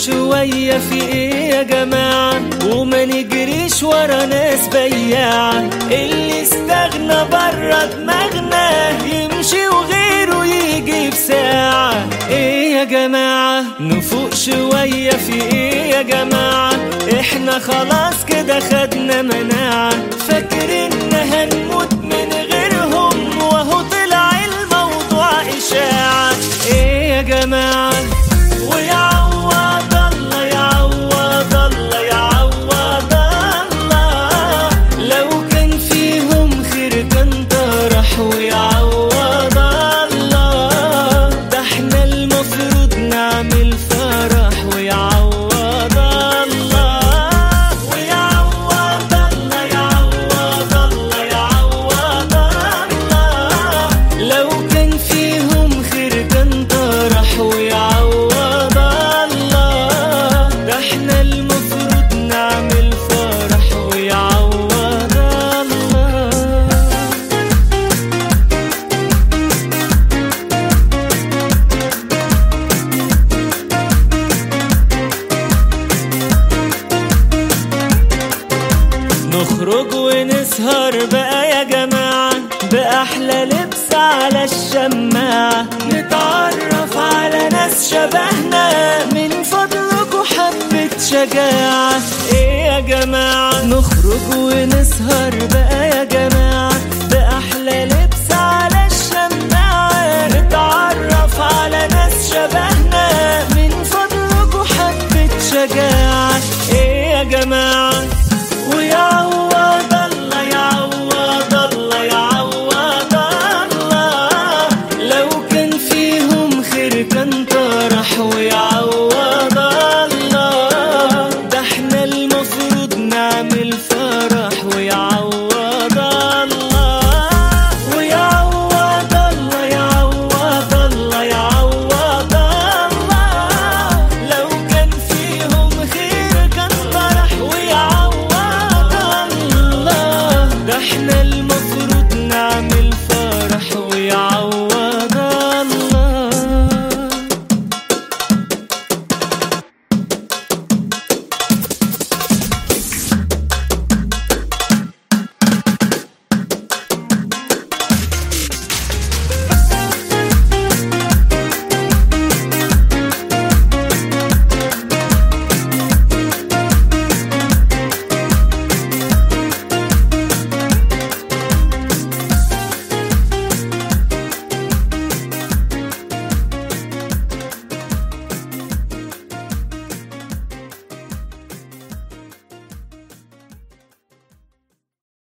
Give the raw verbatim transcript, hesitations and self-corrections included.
شوية في ايه يا جماعة، وما نجريش ورا ناس بياعة. اللي استغنى برا دماغنا يمشي وغيره يجي بساعة. ايه يا جماعة نفوق شوية في ايه يا جماعة، احنا خلاص كده خدنا مناعة. فاكريننا هنموت من غيرهم وهو طلع الموضوع إشاعة. ايه يا جماعة ويعوض الله يعوض الله يعوض الله، لو كان فيهم خير كان طرح ويعوض الله. ده احنا المفروض نعمل فرح ويعوض الله. ويعوض الله يعوض الله يعوض الله، لو كان فيهم خير كان طرح ويعوض الله. ده احنا المفروض نعمل فرح ويعوض الله. نخرج ونسهر بقى يا جماعة بأحلى لبس على الشماعة، نتعرف على ناس شبهنا من فضلكوا حبة شجاعة. ايه يا جماعة نخرج ونسهر